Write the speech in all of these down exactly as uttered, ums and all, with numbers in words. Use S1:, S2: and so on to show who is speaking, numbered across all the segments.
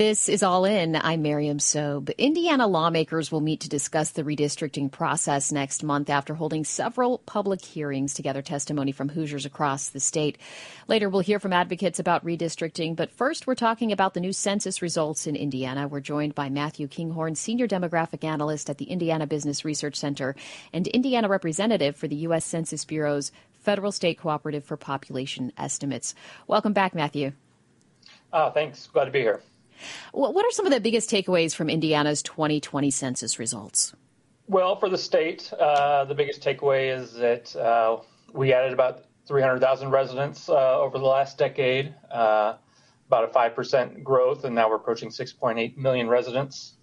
S1: This is All In. I'm Miriam Sobe. Indiana lawmakers will meet to discuss the redistricting process next month after holding several public hearings to gather testimony from Hoosiers across the state. Later, we'll hear from advocates about redistricting. But first, we're talking about the new census results in Indiana. We're joined by Matthew Kinghorn, senior demographic analyst at the Indiana Business Research Center and Indiana representative for the U S Census Bureau's Federal State Cooperative for Population Estimates. Welcome back, Matthew.
S2: Uh, thanks. Glad to be here.
S1: What are some of the biggest takeaways from Indiana's twenty twenty census results?
S2: Well, for the state, uh, the biggest takeaway is that uh, we added about three hundred thousand residents uh, over the last decade, uh, about a five percent growth, and now we're approaching six point eight million residents.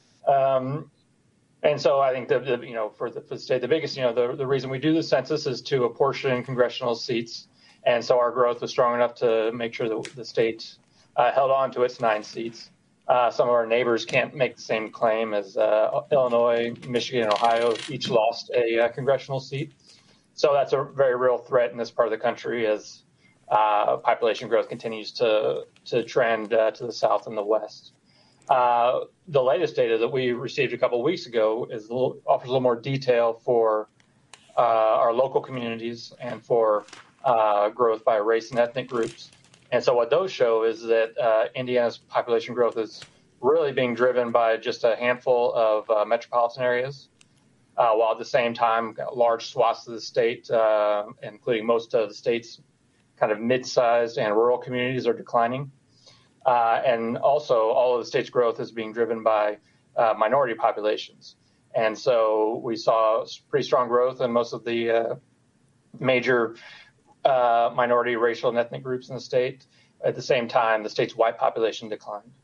S2: Um, and so I think, the, the, you know, for the, for the state, the biggest, you know, the, the reason we do the census is to apportion congressional seats. And so our growth was strong enough to make sure that the state Uh, held on to its nine seats. Uh, some of our neighbors can't make the same claim as uh, Illinois, Michigan, and Ohio each lost a uh, congressional seat. So that's a very real threat in this part of the country as uh, population growth continues to to trend uh, to the south and the west. Uh, the latest data that we received a couple of weeks ago is a little, offers a little more detail for uh, our local communities and for uh, growth by race and ethnic groups. And so what those show is that uh, Indiana's population growth is really being driven by just a handful of uh, metropolitan areas, uh, while at the same time, large swaths of the state, uh, including most of the state's kind of mid-sized and rural communities, are declining. Uh, and also, all of the state's growth is being driven by uh, minority populations. And so we saw pretty strong growth in most of the uh, major Uh, minority, racial, and ethnic groups in the state. At the same time, the state's white population declined.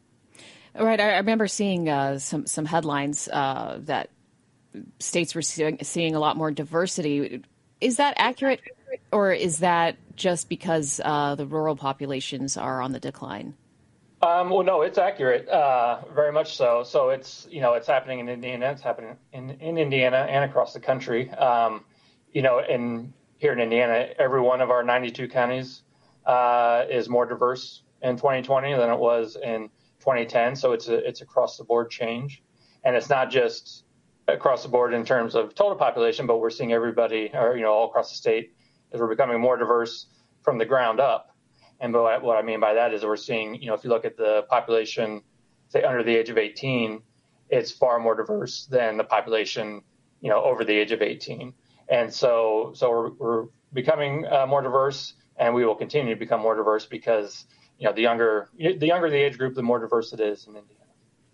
S1: Right. I remember seeing uh, some some headlines uh, that states were seeing, seeing a lot more diversity. Is that accurate, or is that just because uh, the rural populations are on the decline?
S2: Um, well, no, it's accurate, uh, very much so. So it's you know it's happening in Indiana, it's happening in, in Indiana and across the country. Um, you know, in Here in Indiana, every one of our ninety-two counties uh, is more diverse in twenty twenty than it was in twenty ten. So it's a it's across the board change, and it's not just across the board in terms of total population, but we're seeing everybody, or you know, all across the state, as we're becoming more diverse from the ground up. And what, what I mean by that is we're seeing, you know, if you look at the population, say under the age of eighteen, it's far more diverse than the population, you know, over the age of eighteen. And so, so we're, we're becoming uh, more diverse, and we will continue to become more diverse because, you know, the younger the younger the age group, the more diverse it is in Indiana.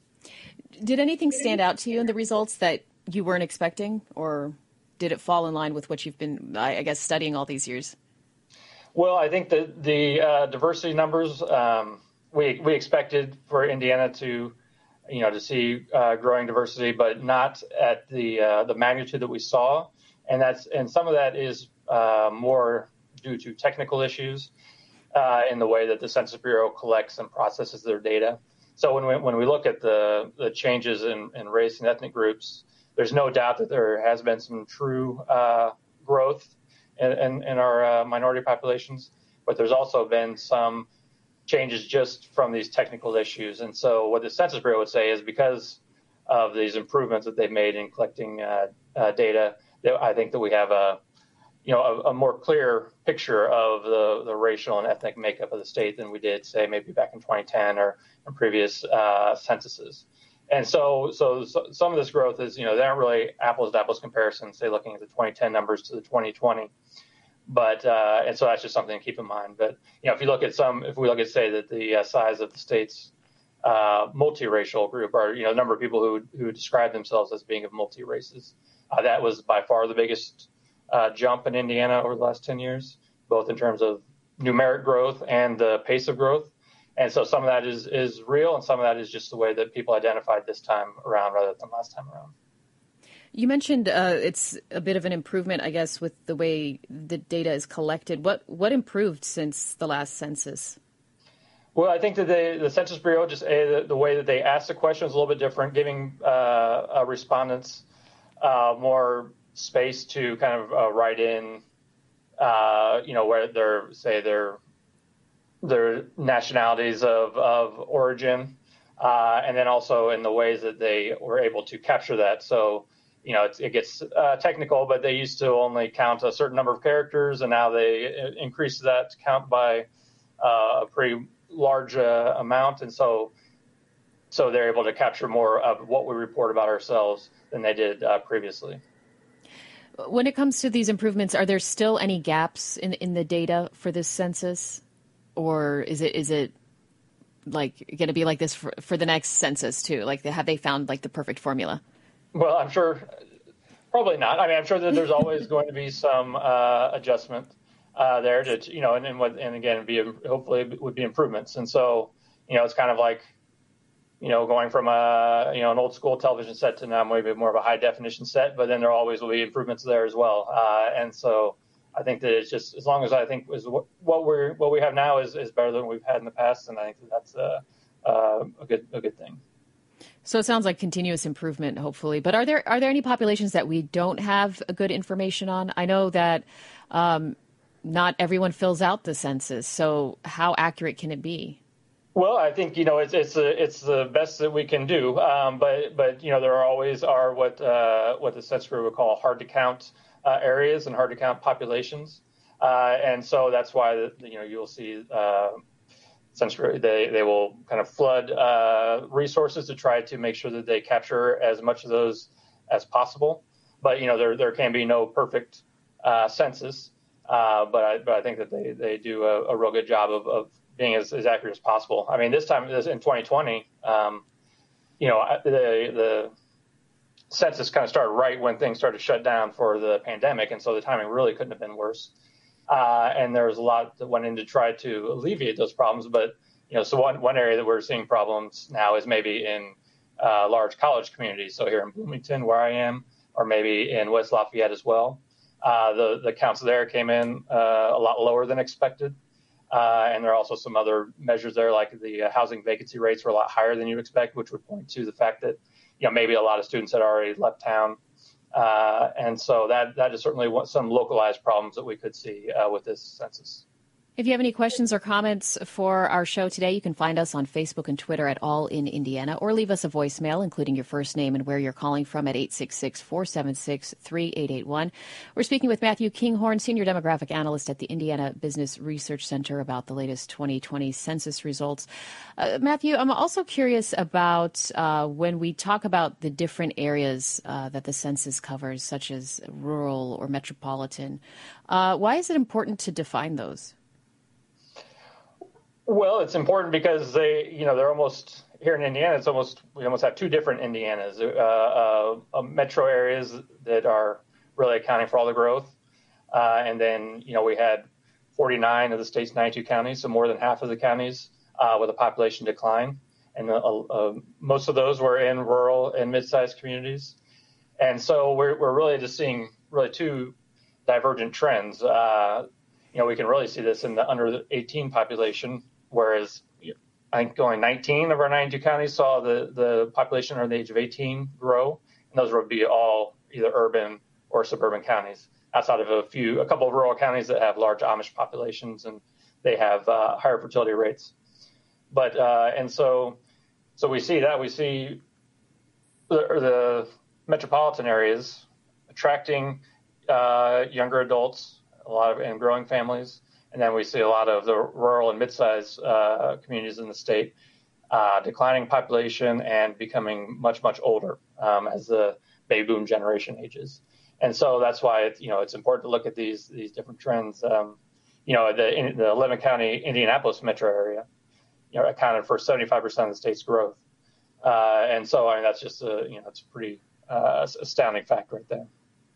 S1: Did anything stand out to you in the results that you weren't expecting, or did it fall in line with what you've been, I guess, studying all these years?
S2: Well, I think that the uh, diversity numbers um, we we expected for Indiana to, you know, to see uh, growing diversity, but not at the uh, the magnitude that we saw. And that's and some of that is uh, more due to technical issues uh, in the way that the Census Bureau collects and processes their data. So when we when we look at the the changes in, in race and ethnic groups, there's no doubt that there has been some true uh, growth in, in, in our uh, minority populations, but there's also been some changes just from these technical issues. And so what the Census Bureau would say is because of these improvements that they've made in collecting uh, uh, data, I think that we have a, you know, a, a more clear picture of the, the racial and ethnic makeup of the state than we did, say, maybe back in twenty ten or in previous uh, censuses. And so, so, so some of this growth is, you know, they aren't really apples to apples comparisons, say, looking at the twenty ten numbers to the twenty twenty. But uh, and so that's just something to keep in mind. But, you know, if you look at some, if we look at, say, that the uh, size of the state's uh, multiracial group, or, you know, the number of people who who describe themselves as being of multi races. Uh, that was by far the biggest uh, jump in Indiana over the last ten years, both in terms of numeric growth and the pace of growth. And so some of that is is real, and some of that is just the way that people identified this time around rather than last time around.
S1: You mentioned uh, it's a bit of an improvement, I guess, with the way the data is collected. What what improved since the last census?
S2: Well, I think that they, the Census Bureau, just uh, the, the way that they asked the questions is a little bit different, giving uh, uh, respondents Uh, more space to kind of uh, write in, uh, you know, where they're, say, they're their nationalities of, of origin, uh, and then also in the ways that they were able to capture that. So, you know, it's, it gets uh, technical, but they used to only count a certain number of characters, and now they increase that count by uh, a pretty large uh, amount. And so, so they're able to capture more of what we report about ourselves than they did uh, previously.
S1: When it comes to these improvements, are there still any gaps in, in the data for this census? Or is it is it like going to be like this for, for the next census too? Like, have they found like the perfect formula?
S2: Well, I'm sure probably not. I mean, I'm sure that there's always going to be some uh, adjustment uh, there to, you know, and and, what, and again, be hopefully would be improvements. And so, you know, it's kind of like, you know, going from a, you know, an old school television set to now maybe more of a high definition set, but then there always will be improvements there as well. Uh, and so I think that it's just, as long as I think is what, what we're, what we have now is, is better than what we've had in the past. And I think that that's a, uh, a good, a good thing.
S1: So it sounds like continuous improvement, hopefully. But are there, are there any populations that we don't have good information on? I know that, um, not everyone fills out the census. So how accurate can it be?
S2: Well, I think, you know, it's it's a, it's the best that we can do. Um, but, but you know, there are always are what uh, what the Census Bureau would call hard to count uh, areas and hard to count populations. Uh, and so that's why, you know, you'll see uh, Census Bureau, they, they will kind of flood uh, resources to try to make sure that they capture as much of those as possible. But, you know, there there can be no perfect uh, census. Uh, but, I, but I think that they, they do a, a real good job of, of being as, as accurate as possible. I mean, this time this in twenty twenty, um, you know, the the census kind of started right when things started to shut down for the pandemic, and so the timing really couldn't have been worse. Uh, and there was a lot that went in to try to alleviate those problems. But you know, so one one area that we're seeing problems now is maybe in uh, large college communities. So here in Bloomington, where I am, or maybe in West Lafayette as well, uh, the the counts there came in uh, a lot lower than expected. Uh, and there are also some other measures there, like the uh, housing vacancy rates were a lot higher than you expect, which would point to the fact that, you know, maybe a lot of students had already left town. Uh, and so that that is certainly what, some localized problems that we could see uh, with this census.
S1: If you have any questions or comments for our show today, you can find us on Facebook and Twitter at All in Indiana, or leave us a voicemail, including your first name and where you're calling from, at eight six six, four seven six, three eight eight one. We're speaking with Matthew Kinghorn, Senior Demographic Analyst at the Indiana Business Research Center, about the latest twenty twenty census results. Uh, Matthew, I'm also curious about uh, when we talk about the different areas uh, that the census covers, such as rural or metropolitan, uh, why is it important to define those?
S2: Well, it's important because they, you know, they're almost here in Indiana. It's almost we almost have two different Indianas, uh, uh, uh, metro areas that are really accounting for all the growth, uh, and then you know we had forty-nine of the state's ninety-two counties, so more than half of the counties uh, with a population decline, and uh, uh, most of those were in rural and mid-sized communities, and so we're we're really just seeing really two divergent trends. Uh, you know, we can really see this in the under eighteen population. Whereas I think only nineteen of our ninety-two counties saw the, the population under the age of eighteen grow. And those would be all either urban or suburban counties, outside of a few, a couple of rural counties that have large Amish populations and they have uh, higher fertility rates. But, uh, and so, so we see that we see the, the metropolitan areas attracting uh, younger adults, a lot of, and growing families. And then we see a lot of the rural and mid-sized uh, communities in the state uh, declining population and becoming much, much older um, as the baby boom generation ages. And so that's why it's, you know, it's important to look at these these different trends. Um, you know, the, in the eleven county Indianapolis metro area, you know, accounted for seventy-five percent of the state's growth. Uh, and so, I mean, that's just a, you know, it's a pretty uh, astounding fact right there.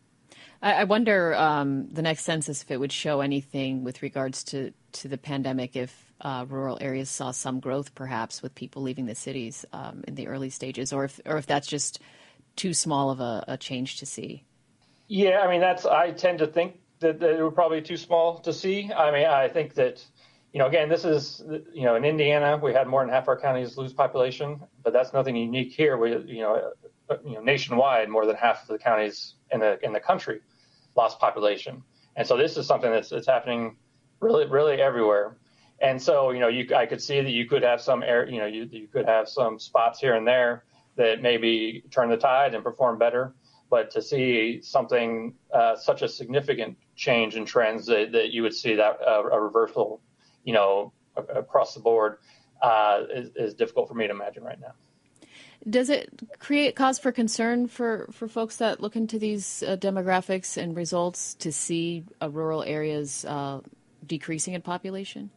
S1: I wonder um, the next census if it would show anything with regards to, to the pandemic, if uh, rural areas saw some growth, perhaps, with people leaving the cities um, in the early stages, or if or if that's just too small of a, a change to see.
S2: Yeah, I mean, that's I tend to think that, that it would probably be too small to see. I mean, I think that, you know, again, this is, you know, in Indiana, we had more than half our counties lose population, but that's nothing unique here. We, you know, you know, nationwide, more than half of the counties in the in the country lost population. And so this is something that's, that's happening really, really everywhere. And so, you know, you, I could see that you could have some air, you know, you, you could have some spots here and there that maybe turn the tide and perform better. But to see something, uh, such a significant change in trends that, that you would see that uh, a reversal, you know, across the board uh, is, is difficult for me to imagine right now.
S1: Does it create cause for concern for, for folks that look into these uh, demographics and results to see uh, rural areas uh, decreasing in population?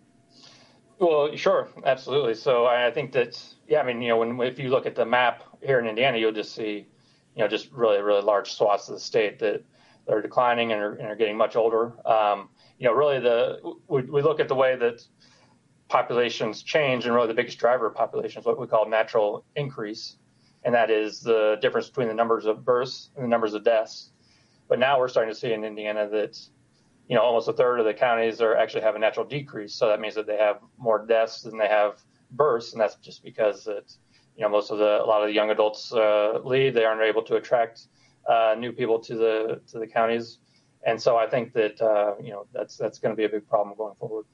S2: Well, sure, absolutely. So I think that, yeah, I mean, you know, when if you look at the map here in Indiana, you'll just see, you know, just really, really large swaths of the state that, that are declining and are, and are getting much older. Um, you know, really the we, we look at the way that populations change, and really the biggest driver of population is what we call natural increase, and that is the difference between the numbers of births and the numbers of deaths. But now we're starting to see in Indiana that, you know, almost a third of the counties are actually have a natural decrease. So that means that they have more deaths than they have births, and that's just because that, you know, most of the a lot of the young adults uh, leave. They aren't able to attract uh, new people to the to the counties, and so I think that uh, you know that's that's going to be a big problem going forward.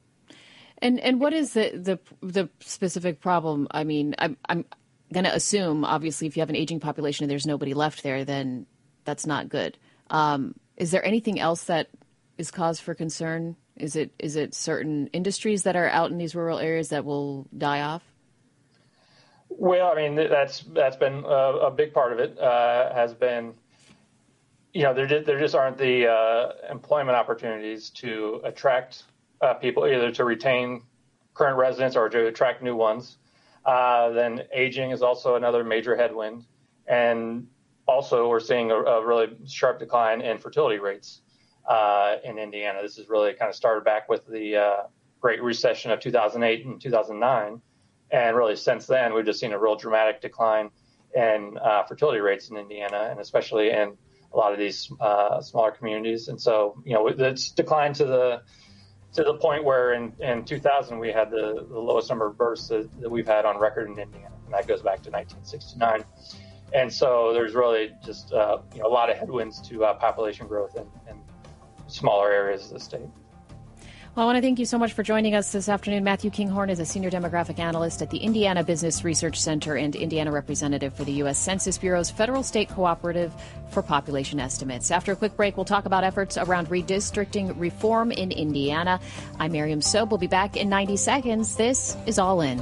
S1: And and what is the the, the specific problem? I mean, I'm I'm going to assume, obviously, if you have an aging population and there's nobody left there, then that's not good. Um, is there anything else that is cause for concern? Is it is it certain industries that are out in these rural areas that will die off?
S2: Well, I mean, that's that's been a, a big part of it. Uh, has been, you know, there just, there just aren't the uh, employment opportunities to attract uh, people, either to retain current residents or to attract new ones. Uh, then aging is also another major headwind, and also we're seeing a, a really sharp decline in fertility rates uh, in Indiana. This has really kind of started back with the uh, Great Recession of two thousand eight and two thousand nine. And really, since then, we've just seen a real dramatic decline in uh, fertility rates in Indiana, and especially in a lot of these uh, smaller communities. And so, you know, it's declined to the to the point where in, in two thousand we had the, the lowest number of births that, that we've had on record in Indiana, and that goes back to nineteen sixty-nine. And so, there's really just uh, you know a lot of headwinds to uh, population growth in, in smaller areas of the state.
S1: Well, I want to thank you so much for joining us this afternoon. Matthew Kinghorn is a senior demographic analyst at the Indiana Business Research Center and Indiana representative for the U S Census Bureau's Federal State Cooperative for Population Estimates. After a quick break, we'll talk about efforts around redistricting reform in Indiana. I'm Miriam Sobe. We'll be back in ninety seconds. This is All In.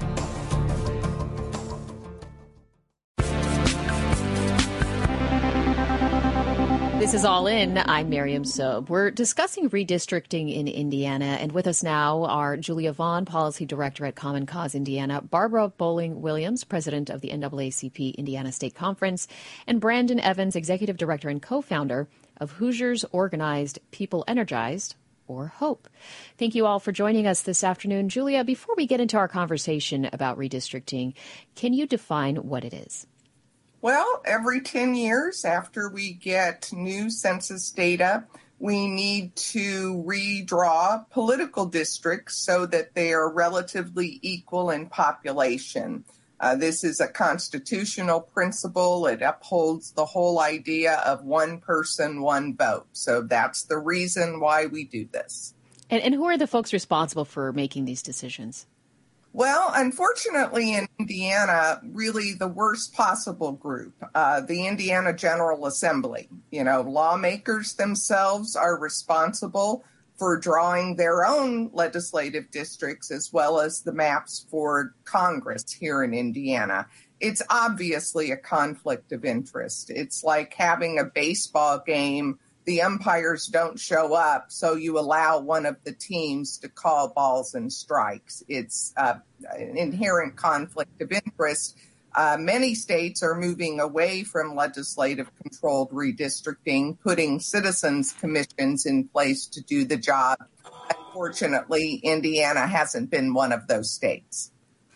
S1: This is All In. I'm Miriam Sobe. We're discussing redistricting in Indiana, and with us now are Julia Vaughn, Policy Director at Common Cause Indiana, Barbara Bowling-Williams, President of the N double A C P Indiana State Conference, and Brandon Evans, Executive Director and co-founder of Hoosiers Organized People Energized, or HOPE. Thank you all for joining us this afternoon. Julia, before we get into our conversation about redistricting, can you define what it is?
S3: Well, every ten years after we get new census data, we need to redraw political districts so that they are relatively equal in population. Uh, this is a constitutional principle. It upholds the whole idea of one person, one vote. So that's the reason why we do this.
S1: And, and who are the folks responsible for making these decisions?
S3: Well, unfortunately, in Indiana, really the worst possible group, uh, the Indiana General Assembly. You know, lawmakers themselves are responsible for drawing their own legislative districts as well as the maps for Congress here in Indiana. It's obviously a conflict of interest. It's like having a baseball game. The umpires don't show up, so you allow one of the teams to call balls and strikes. It's uh, an inherent conflict of interest. Uh, many states are moving away from legislative-controlled redistricting, putting citizens' commissions in place to do the job. Unfortunately, Indiana hasn't been one of those states.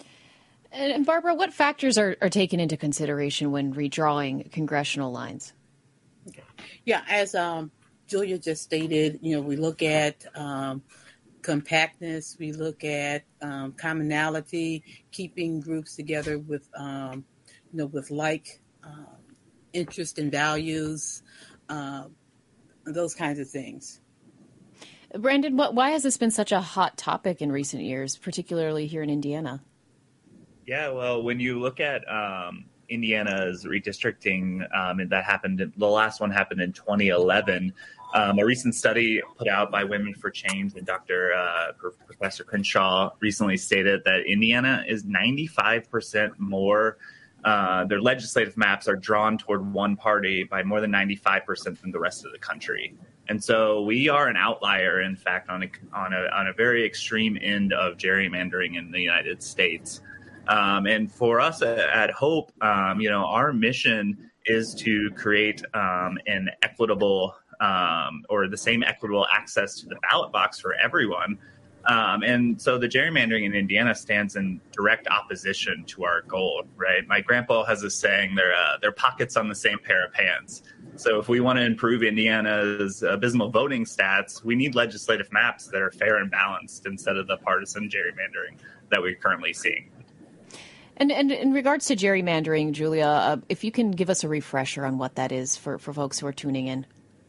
S1: And Barbara, what factors are, are taken into consideration when redrawing congressional lines?
S4: Yeah, as um, Julia just stated, you know, we look at um, compactness, we look at um, commonality, keeping groups together with, um, you know, with like um, interest and values, uh, those kinds of things.
S1: Brandon, what, why has this been such a hot topic in recent years, particularly here in Indiana?
S5: Yeah, well, when you look at um, Indiana's redistricting, um, and that happened, the last one happened in twenty eleven. Um, a recent study put out by Women for Change and Doctor Uh, Professor Crenshaw recently stated that Indiana is ninety-five percent more. Uh, their legislative maps are drawn toward one party by more than ninety-five percent than the rest of the country. And so we are an outlier, in fact, on a, on a, on a very extreme end of gerrymandering in the United States. Um, and for us at, at Hope, um, you know, our mission is to create um, an equitable um, or the same equitable access to the ballot box for everyone. Um, and so the gerrymandering in Indiana stands in direct opposition to our goal, right? My grandpa has a saying, they're, uh, they're pockets on the same pair of pants. So if we want to improve Indiana's abysmal voting stats, we need legislative maps that are fair and balanced instead of the partisan gerrymandering that we're currently seeing.
S1: And, and in regards to gerrymandering, Julia, uh, if you can give us a refresher on what that is for, for folks who are tuning in.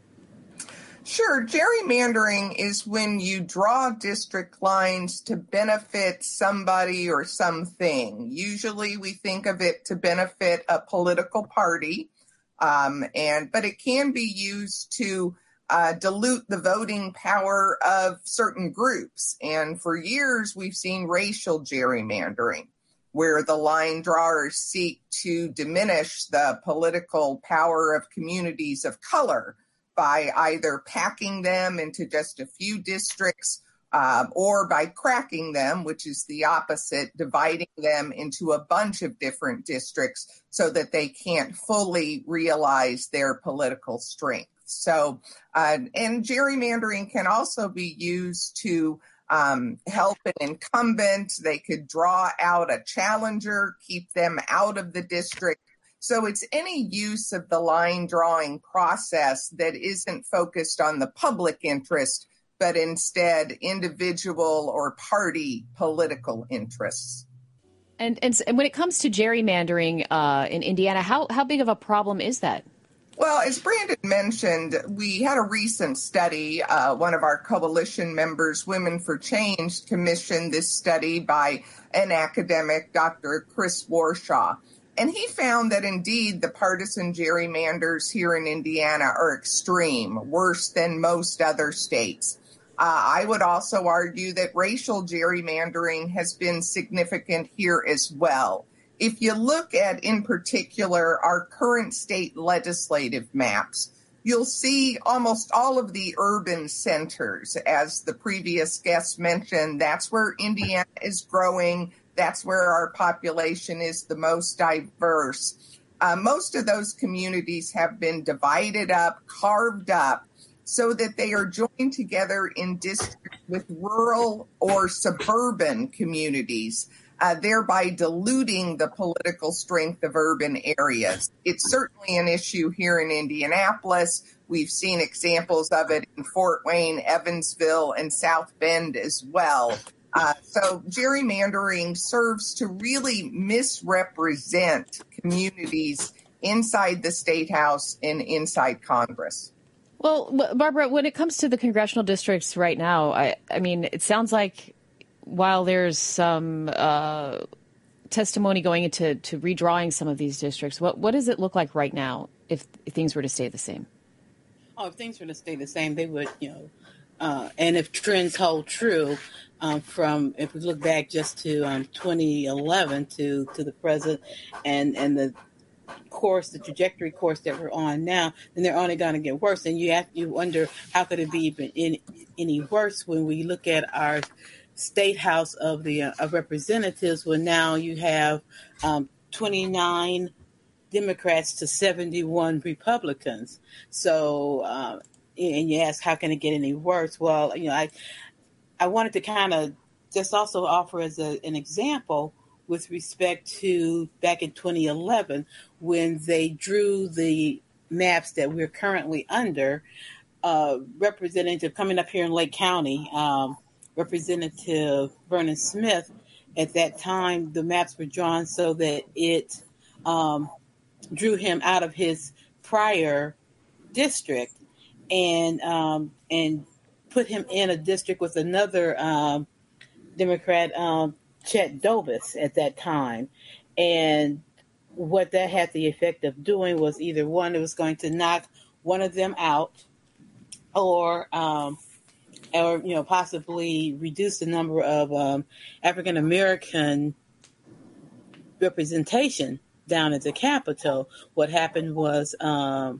S3: Sure. Gerrymandering is when you draw district lines to benefit somebody or something. Usually we think of it to benefit a political party, um, and but it can be used to uh, dilute the voting power of certain groups. And for years, we've seen racial gerrymandering, where the line drawers seek to diminish the political power of communities of color by either packing them into just a few districts uh, or by cracking them, which is the opposite, dividing them into a bunch of different districts so that they can't fully realize their political strength. So, uh, and gerrymandering can also be used to um, help an incumbent. They could draw out a challenger, keep them out of the district. So it's any use of the line drawing process that isn't focused on the public interest, but instead individual or party political interests.
S1: And and, and when it comes to gerrymandering uh, in Indiana, how, how big of a problem is that?
S3: Well, as Brandon mentioned, we had a recent study. Uh, one of our coalition members, Women for Change, commissioned this study by an academic, Doctor Chris Warshaw. And he found that indeed the partisan gerrymanders here in Indiana are extreme, worse than most other states. Uh, I would also argue that racial gerrymandering has been significant here as well. If you look at, in particular, our current state legislative maps, you'll see almost all of the urban centers. As the previous guest mentioned, that's where Indiana is growing. That's where our population is the most diverse. Uh, most of those communities have been divided up, carved up, so that they are joined together in districts with rural or suburban communities, uh, thereby diluting the political strength of urban areas. It's certainly an issue here in Indianapolis. We've seen examples of it in Fort Wayne, Evansville, and South Bend as well. Uh, so gerrymandering serves to really misrepresent communities inside the State House and inside Congress.
S1: Well, Barbara, when it comes to the congressional districts right now, I, I mean, it sounds like while there's some uh, testimony going into to redrawing some of these districts, what, what does it look like right now if, if things were to stay the same?
S4: Oh, if things were to stay the same, they would, you know, uh, and if trends hold true, Um, from if we look back just to um, twenty eleven to, to the present and, and the course, the trajectory course that we're on now, then they're only going to get worse. And you have you wonder how could it be even any, any worse when we look at our state house of the uh, of representatives, when now you have um, twenty-nine Democrats to seventy-one Republicans. So, uh, and you ask, how can it get any worse? Well, you know, I. I wanted to kind of just also offer as a, an example with respect to back in twenty eleven when they drew the maps that we're currently under. Uh, representative coming up here in Lake County, um, Representative Vernon Smith, at that time the maps were drawn so that it um, drew him out of his prior district, and um, and put him in a district with another um, Democrat, um, Chet Dobis, at that time. And what that had the effect of doing was either one, it was going to knock one of them out, or um, or you know possibly reduce the number of um, African American representation down at the Capitol. What happened was um,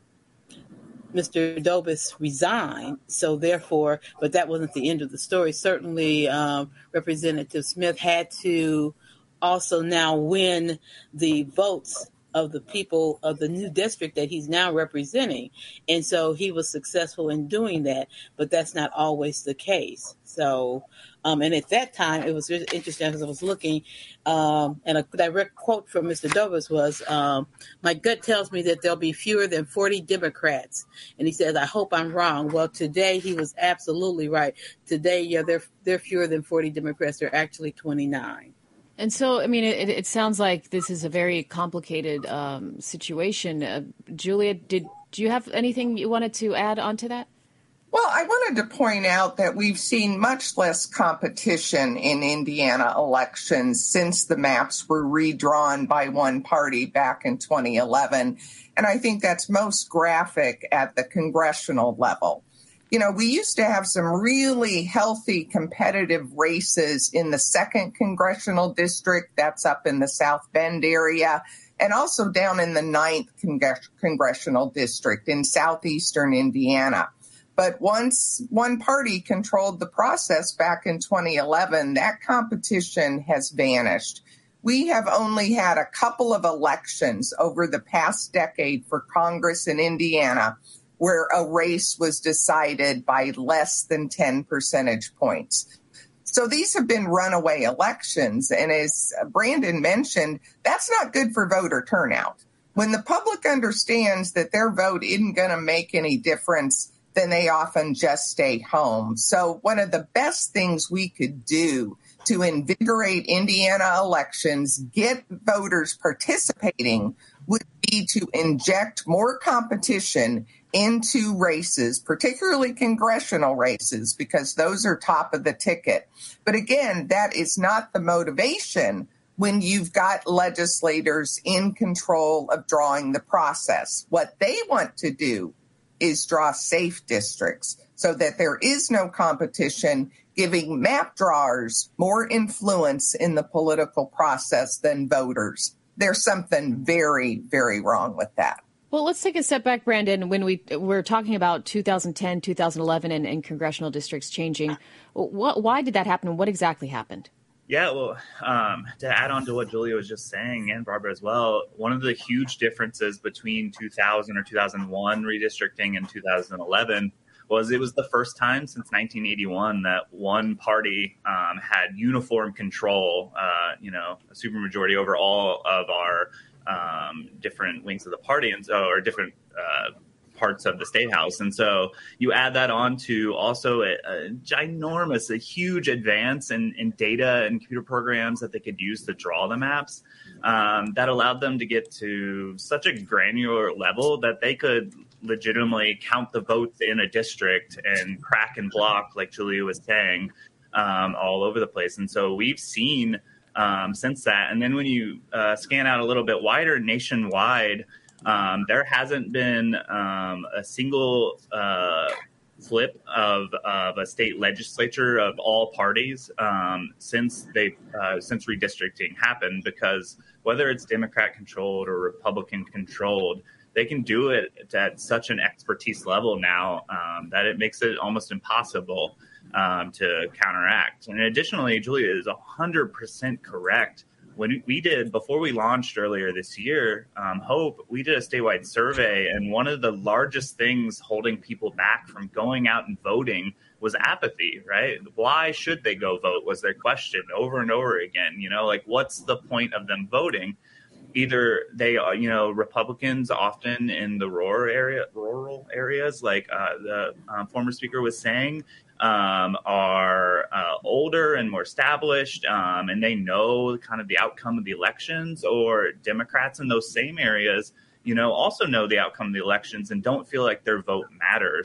S4: Mister Dobis resigned, so therefore, but that wasn't the end of the story. Certainly, um, Representative Smith had to also now win the votes of the people of the new district that he's now representing. And so he was successful in doing that, but that's not always the case. So, um, and at that time, it was really interesting because I was looking, um, and a direct quote from Mister Dobis was, um, my gut tells me that there'll be fewer than forty Democrats. And he says, I hope I'm wrong. Well, today he was absolutely right. Today, yeah, there, there are fewer than forty Democrats. There are actually twenty-nine.
S1: And so, I mean, it, it sounds like this is a very complicated um, situation. Uh, Julia, did do you have anything you wanted to add on to that?
S3: Well, I wanted to point out that we've seen much less competition in Indiana elections since the maps were redrawn by one party back in twenty eleven. And I think that's most graphic at the congressional level. You know, we used to have some really healthy competitive races in the second congressional district, that's up in the South Bend area, and also down in the ninth Congre- congressional district in southeastern Indiana. But once one party controlled the process back in twenty eleven, that competition has vanished. We have only had a couple of elections over the past decade for Congress in Indiana where a race was decided by less than ten percentage points. So these have been runaway elections. And as Brandon mentioned, that's not good for voter turnout. When the public understands that their vote isn't going to make any difference, then they often just stay home. So one of the best things we could do to invigorate Indiana elections, get voters participating, would be to inject more competition into races, particularly congressional races, because those are top of the ticket. But again, that is not the motivation when you've got legislators in control of drawing the process. What they want to do is draw safe districts so that there is no competition, giving map drawers more influence in the political process than voters. There's something very, very wrong with that.
S1: Well, let's take a step back, Brandon. When we we're talking about two thousand ten, two thousand eleven and, and congressional districts changing, what, why did that happen? What exactly happened?
S5: Yeah, well, um, to add on to what Julia was just saying, and Barbara as well, one of the huge differences between two thousand or two thousand one redistricting and two thousand eleven was it was the first time since nineteen eighty-one that one party um, had uniform control, uh, you know, a supermajority over all of our um, different wings of the party, and so or different uh, parts of the state house. And so you add that on to also a, a ginormous, a huge advance in, in data and computer programs that they could use to draw the maps um, that allowed them to get to such a granular level that they could legitimately count the votes in a district and crack and block, like Julia was saying, um, all over the place. And so we've seen um, since that. And then when you uh, scan out a little bit wider nationwide, Um, there hasn't been um, a single uh, flip of, of a state legislature of all parties um, since they uh, since redistricting happened, because whether it's Democrat controlled or Republican controlled, they can do it at such an expertise level now um, that it makes it almost impossible um, to counteract. And additionally, Julia is one hundred percent correct. When we did, before we launched earlier this year, um, Hope, we did a statewide survey, and one of the largest things holding people back from going out and voting was apathy, right? Why should they go vote was their question over and over again. You know, like, what's the point of them voting? Either they are, you know, Republicans often in the rural area, rural areas, like uh, the uh, former speaker was saying, um, are uh, older and more established, um, and they know kind of the outcome of the elections, or Democrats in those same areas, you know, also know the outcome of the elections and don't feel like their vote matters.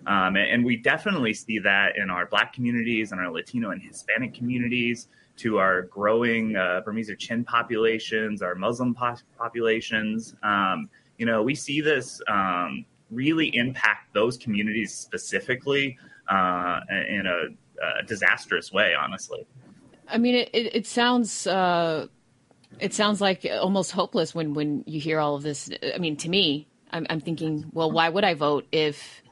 S5: Um, and, and we definitely see that in our Black communities and our Latino and Hispanic communities, to our growing uh, Burmese or Chin populations, our Muslim po- populations. Um, you know, we see this um, really impact those communities specifically uh, in a, a disastrous way, honestly.
S1: I mean, it, it, it sounds uh, it sounds like almost hopeless when, when you hear all of this. I mean, to me, I'm, I'm thinking, well, why would I vote if,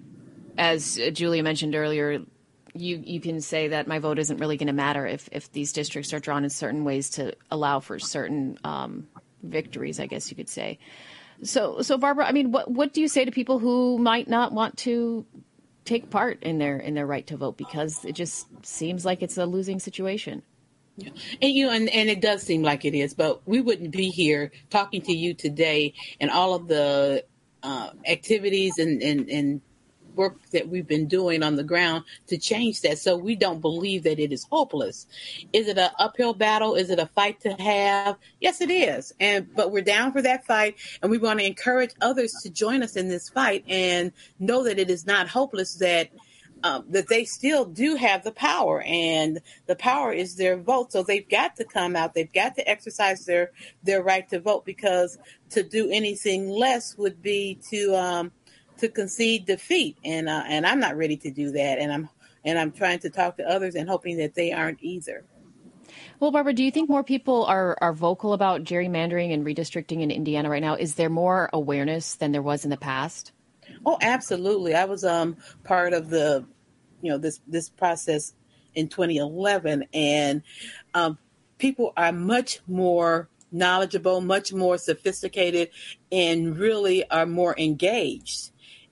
S1: as Julia mentioned earlier, you, you can say that my vote isn't really going to matter if, if these districts are drawn in certain ways to allow for certain um, victories, I guess you could say. So, so Barbara, I mean, what what do you say to people who might not want to take part in their in their right to vote because it just seems like it's a losing situation?
S4: Yeah. And you know, and, and it does seem like it is, but we wouldn't be here talking to you today and all of the uh, activities and, and, and work that we've been doing on the ground to change that. So we don't believe that it is hopeless. Is it an uphill battle? Is it a fight to have? Yes, it is. And but we're down for that fight, and we want to encourage others to join us in this fight and know that it is not hopeless, that um, that they still do have the power, and the power is their vote. So they've got to come out. They've got to exercise their their right to vote, because to do anything less would be to um, to concede defeat, and uh, and I'm not ready to do that, and I'm and I'm trying to talk to others and hoping that they aren't either.
S1: Well, Barbara, do you think more people are are vocal about gerrymandering and redistricting in Indiana right now? Is there more awareness than there was in the past?
S4: Oh, absolutely. I was um part of the, you know, this this process in twenty eleven, and um, people are much more knowledgeable, much more sophisticated, and really are more engaged.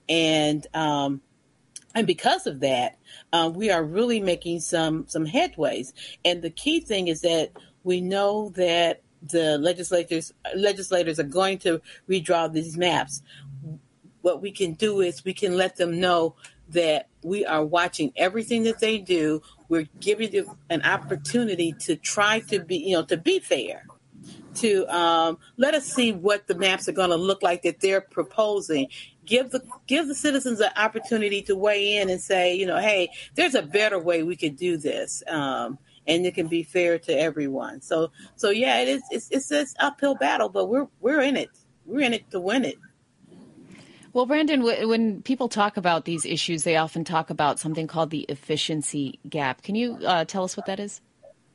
S4: And um, and because of that, uh, we are really making some some headways. And the key thing is that we know that the legislators legislators are going to redraw these maps. What we can do is we can let them know that we are watching everything that they do. We're giving them an opportunity to try to be, you know, to be fair. To um, let us see what the maps are going to look like that they're proposing. Give the give the citizens an opportunity to weigh in and say, you know, hey, there's a better way we could do this, um, and it can be fair to everyone. So, so yeah, it is. It's it's this uphill battle, but we're we're in it. We're in it to win it.
S1: Well, Brandon, when people talk about these issues, they often talk about something called the efficiency gap. Can you uh, tell us what that is?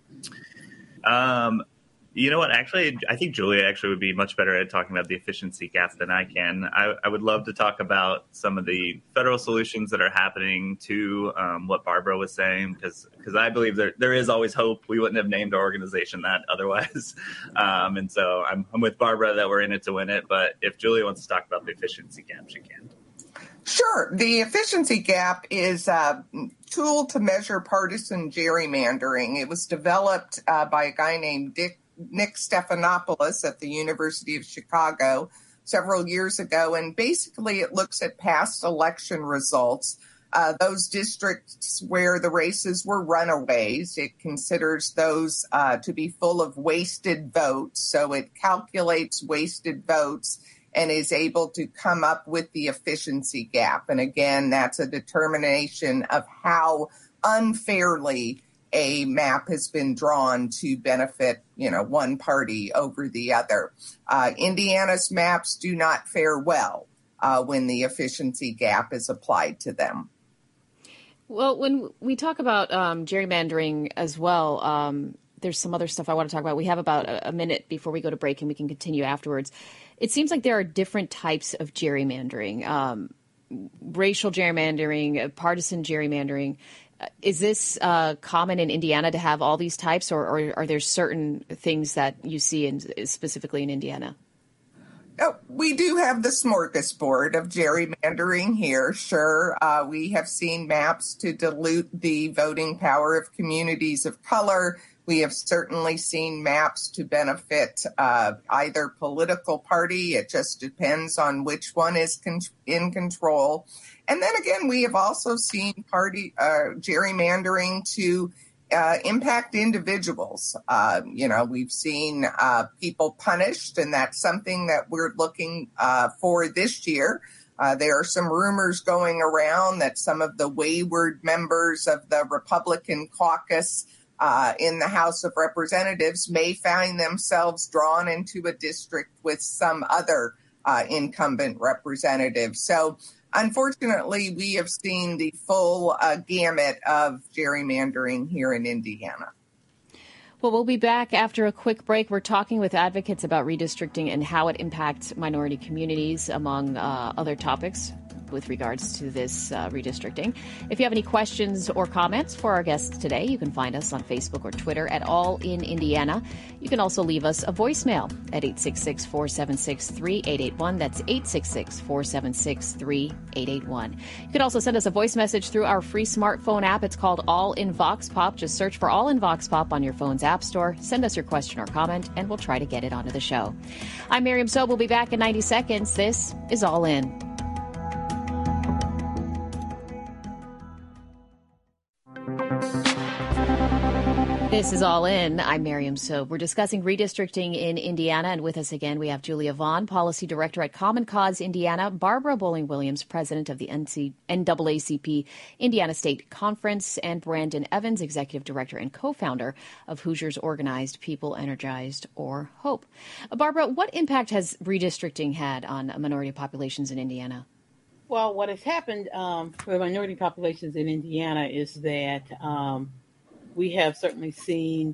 S5: Um. You know what? Actually, I think Julia actually would be much better at talking about the efficiency gap than I can. I, I would love to talk about some of the federal solutions that are happening to um, what Barbara was saying, because because I believe there there is always hope. We wouldn't have named our organization that otherwise. Um, and so I'm, I'm with Barbara that we're in it to win it. But if Julia wants to talk about the efficiency gap, she can.
S3: Sure. The efficiency gap is a tool to measure partisan gerrymandering. It was developed uh, by a guy named Dick Nick Stephanopoulos at the University of Chicago several years ago. And basically it looks at past election results, uh, those districts where the races were runaways. It considers those uh, to be full of wasted votes. So it calculates wasted votes and is able to come up with the efficiency gap. And again, that's a determination of how unfairly a map has been drawn to benefit, you know, one party over the other. Uh, Indiana's maps do not fare well uh, when the efficiency gap is applied to them.
S1: Well, when we talk about um, gerrymandering as well, um, there's some other stuff I want to talk about. We have about a, a minute before we go to break, and we can continue afterwards. It seems like there are different types of gerrymandering, um, racial gerrymandering, partisan gerrymandering. Is this uh, common in Indiana to have all these types, or, or are there certain things that you see in, specifically in Indiana?
S3: Oh, we do have the smorgasbord of gerrymandering here. Sure, uh, we have seen maps to dilute the voting power of communities of color. We have certainly seen maps to benefit uh, either political party. It just depends on which one is con- in control. And then again, we have also seen party uh, gerrymandering to uh, impact individuals. Uh, you know, we've seen uh, people punished, and that's something that we're looking uh, for this year. Uh, there are some rumors going around that some of the wayward members of the Republican caucus uh, in the House of Representatives may find themselves drawn into a district with some other uh, incumbent representative. So unfortunately, we have seen the full uh, gamut of gerrymandering here in Indiana.
S1: Well, we'll be back after a quick break. We're talking with advocates about redistricting and how it impacts minority communities, among uh, other topics with regards to this uh, redistricting. If you have any questions or comments for our guests today, you can find us on Facebook or Twitter at All in Indiana. You can also leave us a voicemail at eight six six, four seven six, three eight eight one. That's eight six six, four seven six, three eight eight one. You can also send us a voice message through our free smartphone app. It's called All in Vox Pop. Just search for All in Vox Pop on your phone's app store. Send us your question or comment, and we'll try to get it onto the show. I'm Miriam Sobe. We'll be back in ninety seconds. This is All In. This is All In. I'm Miriam Sobe. We're discussing redistricting in Indiana, and with us again, we have Julia Vaughn, Policy Director at Common Cause Indiana, Barbara Bowling-Williams, President of the N double A C P Indiana State Conference, and Brandon Evans, Executive Director and co-founder of Hoosiers Organized, People Energized, or HOPE. Uh, Barbara, what impact has redistricting had on minority populations in Indiana?
S4: Well, what has happened um, for the minority populations in Indiana is that um, we have certainly seen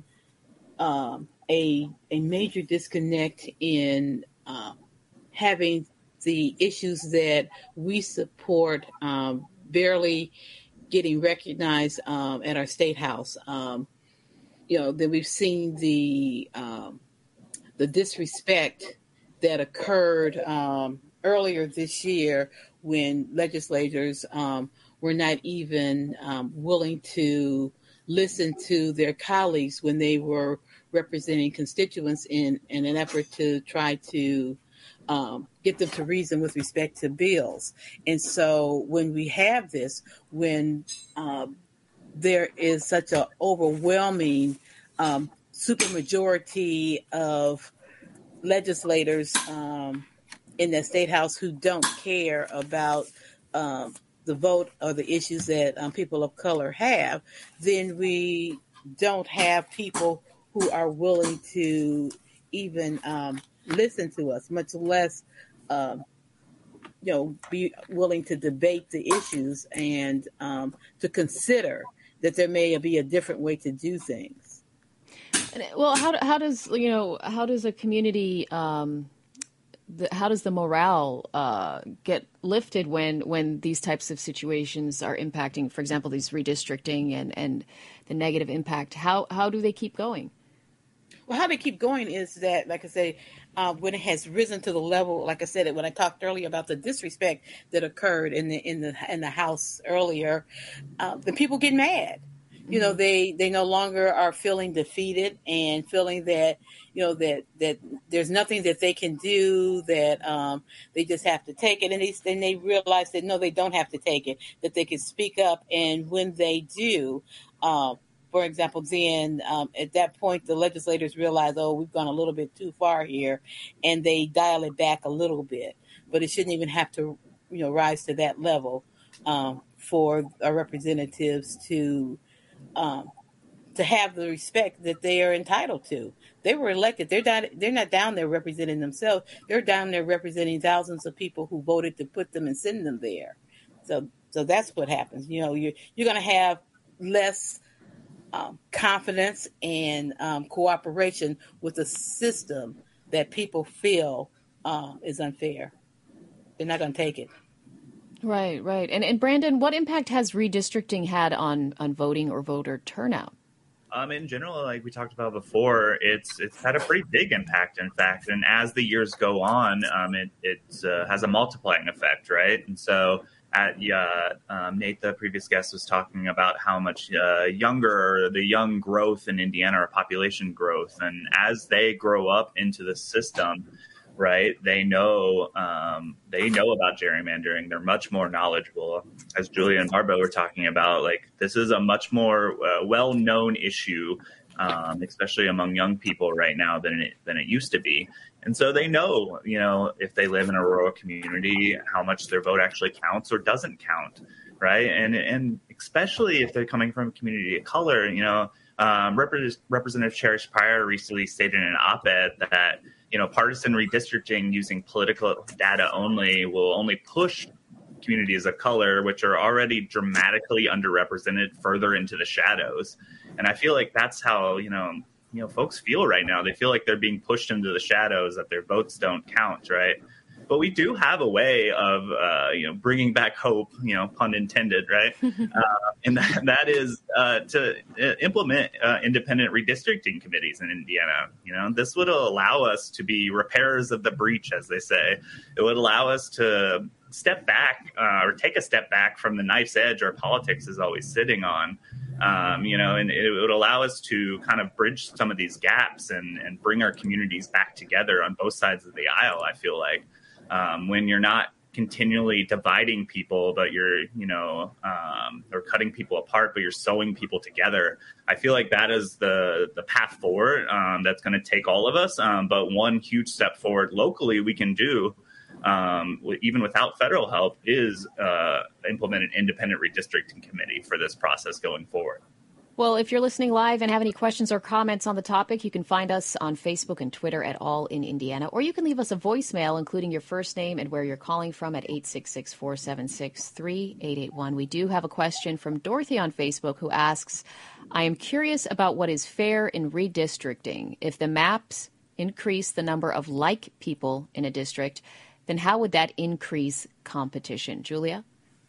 S4: um, a a major disconnect in um, having the issues that we support um, barely getting recognized um, at our state house. Um, you know, that we've seen the um, the disrespect that occurred um, earlier this year when legislators um, were not even um, willing to listen to their colleagues when they were representing constituents in, in an effort to try to um, get them to reason with respect to bills. And so when we have this, when um, there is such an overwhelming um, supermajority of legislators um, in the state house who don't care about um, the vote or the issues that um, people of color have, then we don't have people who are willing to even um, listen to us, much less, um, you know, be willing to debate the issues and um, to consider that there may be a different way to do things.
S1: Well, how how does you know how does a community um, the, how does the morale uh, get lifted when when these types of situations are impacting, for example, these redistricting and, and the negative impact? How how do they keep going?
S4: Well, how they keep going is that, like I say, uh, when it has risen to the level, like I said, when I talked earlier about the disrespect that occurred in the in the in the House earlier, uh, the people get mad. You know, they, they no longer are feeling defeated and feeling that, you know, that, that there's nothing that they can do, that um, they just have to take it. And they, and they realize that, no, they don't have to take it, that they can speak up. And when they do, um, for example, then um, at that point, the legislators realize, oh, we've gone a little bit too far here, and they dial it back a little bit. But it shouldn't even have to, you know, rise to that level um, for our representatives to Um, to have the respect that they are entitled to. They were elected. They're not, they're not down there representing themselves. They're down there representing thousands of people who voted to put them and send them there. So so that's what happens. You know, you're, you're going to have less um, confidence and um, cooperation with a system that people feel uh, is unfair. They're not going to take it.
S1: Right, right. And and Brandon, what impact has redistricting had on, on voting or voter turnout?
S5: Um, in general, like we talked about before, it's it's had a pretty big impact, in fact. And as the years go on, um, it it uh, has a multiplying effect, right? And so, at uh, um, Nate, the previous guest, was talking about how much uh, younger the young growth in Indiana, or population growth, and as they grow up into the system, right, they know um, they know about gerrymandering. They're much more knowledgeable. As Julia and Barbara were talking about, like, this is a much more uh, well-known issue um, especially among young people right now than it, than it used to be. And so they know, you know, if they live in a rural community, how much their vote actually counts or doesn't count, right? And and especially if they're coming from a community of color, you know, um, Rep- Representative Cherish Pryor recently stated in an op-ed that, you know, partisan redistricting using political data only will only push communities of color, which are already dramatically underrepresented, further into the shadows. And I feel like that's how, you know, you know, folks feel right now. They feel like they're being pushed into the shadows, that their votes don't count, right? But we do have a way of, uh, you know, bringing back hope, you know, pun intended, right? uh, and that, that is uh, to implement uh, independent redistricting committees in Indiana. You know, this would allow us to be repairers of the breach, as they say. It would allow us to step back uh, or take a step back from the knife's edge our politics is always sitting on. Um, you know, and it would allow us to kind of bridge some of these gaps and, and bring our communities back together on both sides of the aisle, I feel like. Um, when you're not continually dividing people, but you're, you know, um, or cutting people apart, but you're sewing people together. I feel like that is the the path forward um, that's going to take all of us. Um, but one huge step forward locally we can do, um, even without federal help, is uh, implement an independent redistricting committee for this process going forward.
S1: Well, if you're listening live and have any questions or comments on the topic, you can find us on Facebook and Twitter at All in Indiana, or you can leave us a voicemail, including your first name and where you're calling from, at eight six six, four seven six, three eight eight one. We do have a question from Dorothy on Facebook who asks, I am curious about what is fair in redistricting. If the maps increase the number of like people in a district, then how would that increase competition? Julia?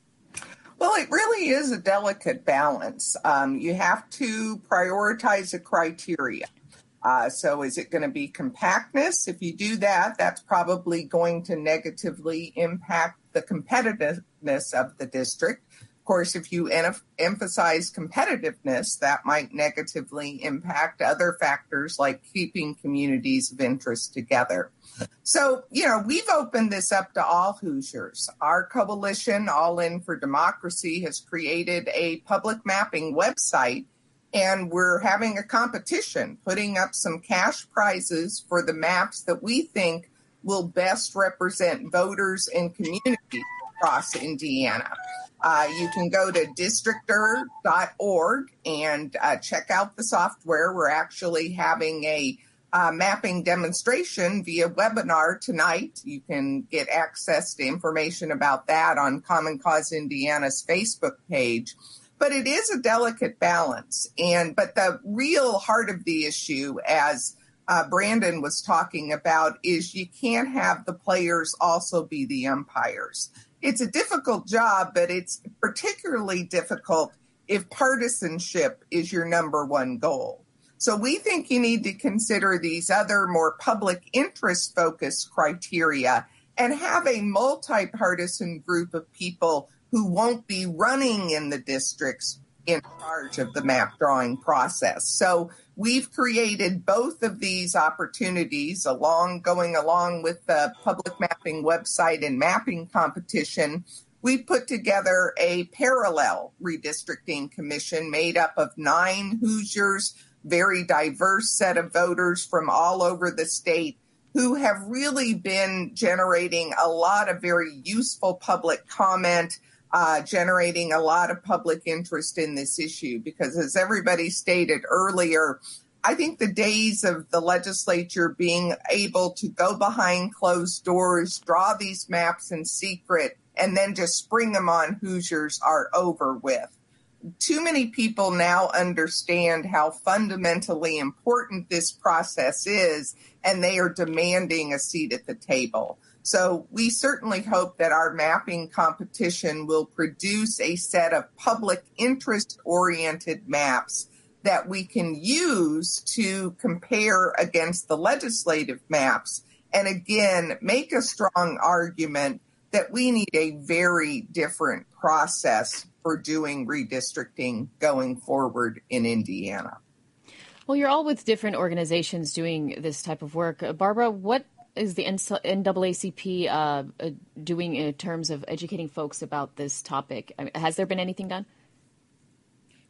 S3: Well, it really is a delicate balance. Um, you have to prioritize a criteria. Uh, so is it going to be compactness? If you do that, that's probably going to negatively impact the competitiveness of the district. Of course, if you en- emphasize competitiveness, that might negatively impact other factors like keeping communities of interest together. So, you know, we've opened this up to all Hoosiers. Our coalition, All In for Democracy, has created a public mapping website, and we're having a competition, putting up some cash prizes for the maps that we think will best represent voters and communities across Indiana. Uh, you can go to districter dot org and uh, check out the software. We're actually having a Uh, mapping demonstration via webinar tonight. You can get access to information about that on Common Cause Indiana's Facebook page. But it is a delicate balance. And but the real heart of the issue, as uh, Brandon was talking about, is you can't have the players also be the umpires. It's a difficult job, but it's particularly difficult if partisanship is your number one goal. So we think you need to consider these other more public interest focused criteria and have a multi-partisan group of people who won't be running in the districts in charge of the map drawing process. So we've created both of these opportunities along going along with the public mapping website and mapping competition. We put together a parallel redistricting commission made up of nine Hoosiers, very diverse set of voters from all over the state who have really been generating a lot of very useful public comment, uh, generating a lot of public interest in this issue. Because as everybody stated earlier, I think the days of the legislature being able to go behind closed doors, draw these maps in secret, and then just spring them on Hoosiers are over with. Too many people now understand how fundamentally important this process is, and they are demanding a seat at the table. So we certainly hope that our mapping competition will produce a set of public interest-oriented maps that we can use to compare against the legislative maps, and again, make a strong argument that we need a very different process for doing redistricting going forward in Indiana.
S1: Well, you're all with different organizations doing this type of work. Uh, Barbara, what is the N double A C P uh, uh, doing in terms of educating folks about this topic? I mean, has there been anything done?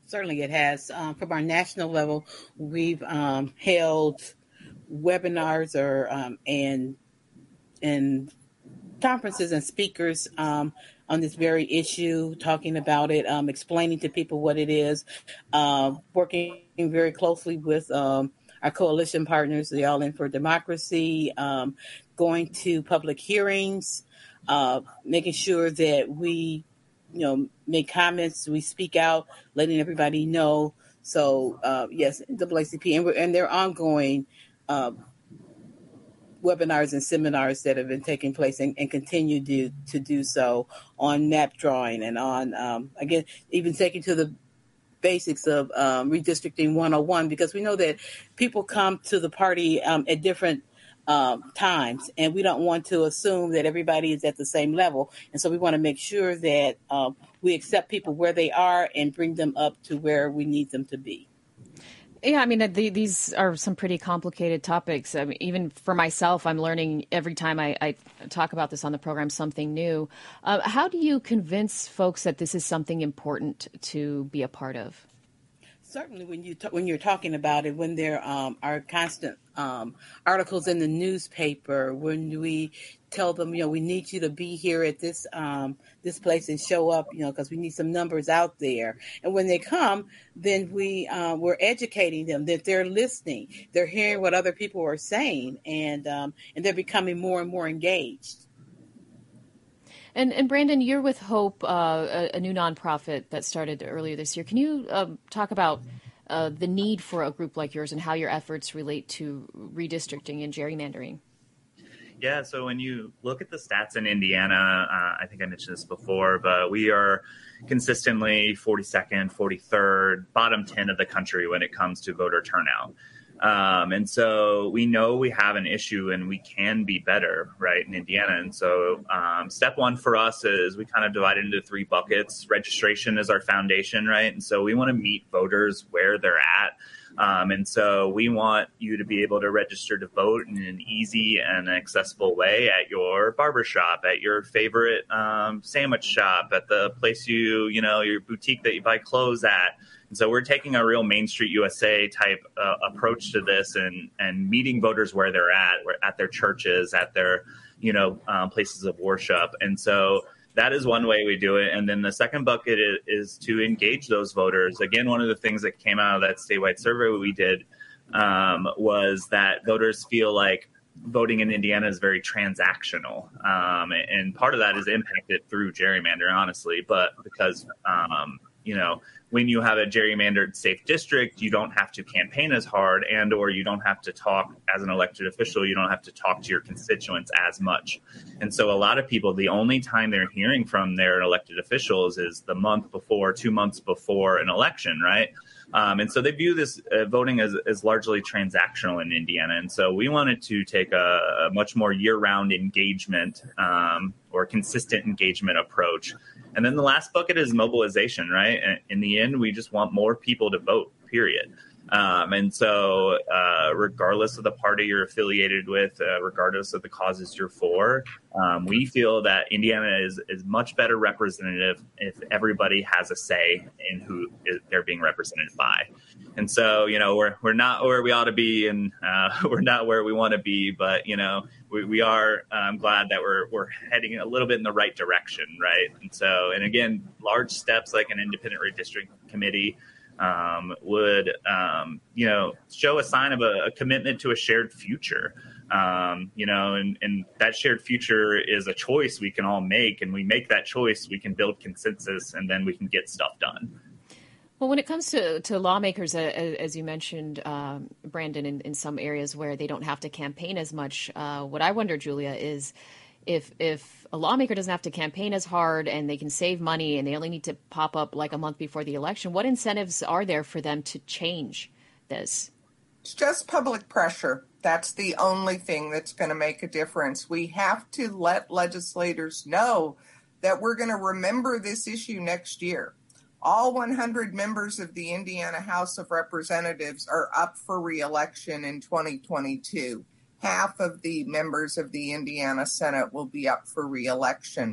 S4: Certainly it has. Um, from our national level, we've um, held webinars or um, and and conferences and speakers um, on this very issue, talking about it, um, explaining to people what it is, uh, working very closely with um, our coalition partners, the All In for Democracy, um, going to public hearings, uh, making sure that we, you know, make comments, we speak out, letting everybody know. So, uh, yes, N double A C P, and, we're, and they're ongoing uh, webinars and seminars that have been taking place and, and continue to, to do so on map drawing and on, um, again, even taking to the basics of um, redistricting one oh one, because we know that people come to the party um, at different um, times, and we don't want to assume that everybody is at the same level. And so we want to make sure that um, we accept people where they are and bring them up to where we need them to be.
S1: Yeah, I mean, the, these are some pretty complicated topics. I mean, even for myself, I'm learning every time I, I talk about this on the program something new. Uh, how do you convince folks that this is something important to be a part of?
S4: Certainly, when you t- when you're talking about it, when there um, are constant um, articles in the newspaper, when we tell them, you know, we need you to be here at this um, this place and show up, you know, because we need some numbers out there. And when they come, then we uh, we're educating them that they're listening, they're hearing what other people are saying, and um, and they're becoming more and more engaged.
S1: And, and Brandon, you're with Hope, uh, a, a new nonprofit that started earlier this year. Can you um, talk about uh, the need for a group like yours and how your efforts relate to redistricting and gerrymandering?
S5: Yeah, so when you look at the stats in Indiana, uh, I think I mentioned this before, but we are consistently forty-second, forty-third, bottom ten of the country when it comes to voter turnout. Um, and so we know we have an issue and we can be better, right, in Indiana. And so um, step one for us is we kind of divide it into three buckets. Registration is our foundation, right? And so we want to meet voters where they're at. Um, and so we want you to be able to register to vote in an easy and accessible way at your barbershop, at your favorite um, sandwich shop, at the place you, you know, your boutique that you buy clothes at. And so we're taking a real Main Street U S A type uh, approach to this and, and meeting voters where they're at, at their churches, at their, you know, um, places of worship. And so that is one way we do it. And then the second bucket is, is to engage those voters. Again, one of the things that came out of that statewide survey we did um, was that voters feel like voting in Indiana is very transactional. Um, and part of that is impacted through gerrymandering, honestly, but because, um, you know, when you have a gerrymandered safe district, you don't have to campaign as hard and or you don't have to talk as an elected official. You don't have to talk to your constituents as much. And so a lot of people, the only time they're hearing from their elected officials is the month before, two months before an election, right? Um, and so they view this uh, voting as, as largely transactional in Indiana. And so we wanted to take a, a much more year-round engagement um, or consistent engagement approach. And then the last bucket is mobilization, right? And in the end, we just want more people to vote, period. Um, and so uh, regardless of the party you're affiliated with, uh, regardless of the causes you're for, um, we feel that Indiana is, is much better representative if everybody has a say in who is, they're being represented by. And so, you know, we're we're not where we ought to be and uh, we're not where we want to be, but, you know, we, we are um, glad that we're we're heading a little bit in the right direction, right? And so, and again, large steps like an independent redistricting committee Um, would, um, you know, show a sign of a, a commitment to a shared future, um, you know, and, and that shared future is a choice we can all make. And we make that choice, we can build consensus and then we can get stuff done.
S1: Well, when it comes to, to lawmakers, uh, as you mentioned, um, Brandon, in, in some areas where they don't have to campaign as much, uh, what I wonder, Julia, is if if a lawmaker doesn't have to campaign as hard and they can save money and they only need to pop up like a month before the election, what incentives are there for them to change this?
S3: It's just public pressure. That's the only thing that's going to make a difference. We have to let legislators know that we're going to remember this issue next year. All one hundred members of the Indiana House of Representatives are up for re-election in twenty twenty-two. Half of the members of the Indiana Senate will be up for re-election.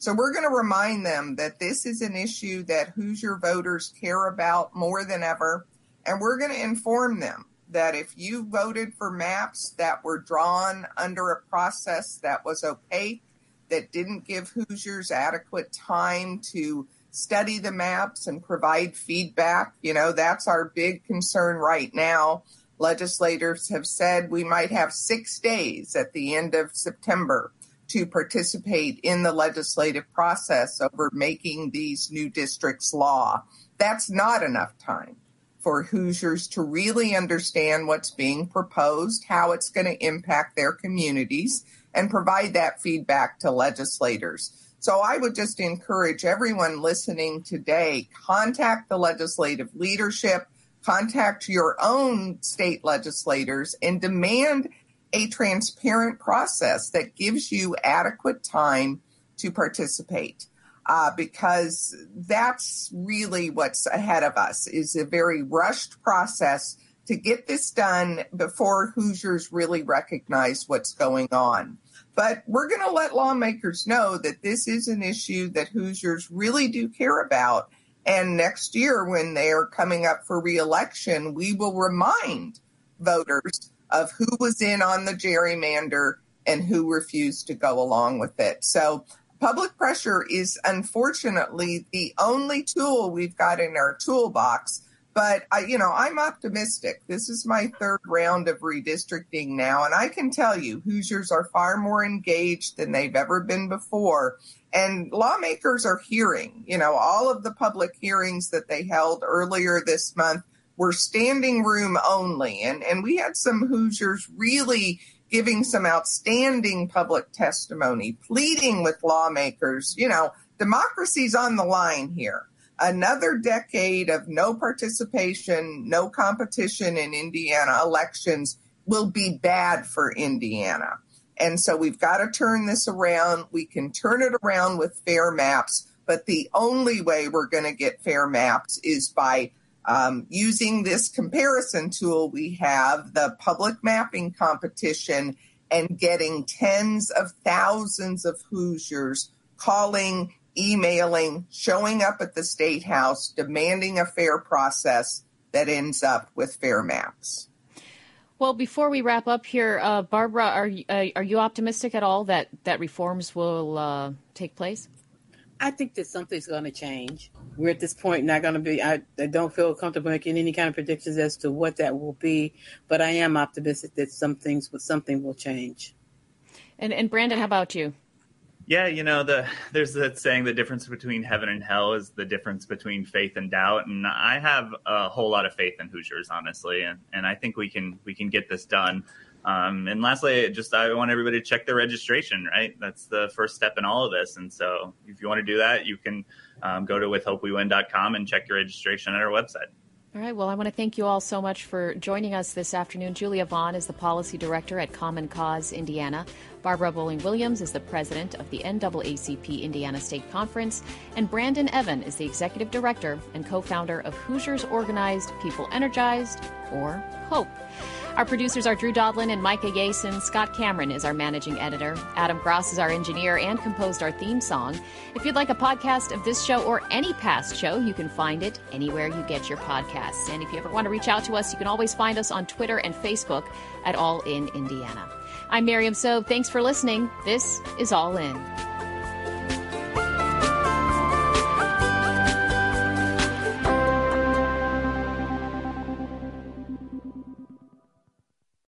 S3: So we're going to remind them that this is an issue that Hoosier voters care about more than ever. And we're going to inform them that if you voted for maps that were drawn under a process that was opaque, that didn't give Hoosiers adequate time to study the maps and provide feedback, you know, that's our big concern right now. Legislators have said we might have six days at the end of September to participate in the legislative process over making these new districts law. That's not enough time for Hoosiers to really understand what's being proposed, how it's going to impact their communities, and provide that feedback to legislators. So I would just encourage everyone listening today, contact the legislative leadership, contact your own state legislators, and demand a transparent process that gives you adequate time to participate. Uh, because that's really what's ahead of us, is a very rushed process to get this done before Hoosiers really recognize what's going on. But we're going to let lawmakers know that this is an issue that Hoosiers really do care about. And next year, when they're coming up for re-election, we will remind voters of who was in on the gerrymander and who refused to go along with it. So public pressure is unfortunately the only tool we've got in our toolbox. But, I, you know, I'm optimistic. This is my third round of redistricting now, and I can tell you Hoosiers are far more engaged than they've ever been before. And lawmakers are hearing, you know, all of the public hearings that they held earlier this month were standing room only. And, and we had some Hoosiers really giving some outstanding public testimony, pleading with lawmakers. You know, democracy's on the line here. Another decade of no participation, no competition in Indiana elections will be bad for Indiana. And so we've got to turn this around. We can turn it around with fair maps, but the only way we're going to get fair maps is by um, using this comparison tool we have, the public mapping competition, and getting tens of thousands of Hoosiers calling, emailing, showing up at the State House, demanding a fair process that ends up with fair maps.
S1: Well, before we wrap up here, uh, Barbara, are you, uh, are you optimistic at all that, that reforms will uh, take place?
S4: I think that something's going to change. We're at this point not going to be, I, I don't feel comfortable making any kind of predictions as to what that will be, but I am optimistic that some things, something will change.
S1: And, and Brandon, how about you?
S5: Yeah, you know, the there's that saying, the difference between heaven and hell is the difference between faith and doubt. And I have a whole lot of faith in Hoosiers, honestly. And, and I think we can we can get this done. Um, and lastly, just I want everybody to check their registration, right? That's the first step in all of this. And so if you want to do that, you can um, go to with hope we win dot com and check your registration at our website.
S1: All right. Well, I want to thank you all so much for joining us this afternoon. Julia Vaughn is the policy director at Common Cause Indiana. Barbara Bowling-Williams is the president of the N double A C P Indiana State Conference. And Brandon Evan is the executive director and co-founder of Hoosiers Organized, People Energized, or HOPE. Our producers are Drew Dodlin and Micah Yason. Scott Cameron is our managing editor. Adam Gross is our engineer and composed our theme song. If you'd like a podcast of this show or any past show, you can find it anywhere you get your podcasts. And if you ever want to reach out to us, you can always find us on Twitter and Facebook at All In Indiana. I'm Miriam Sobe. Thanks for listening. This is All In.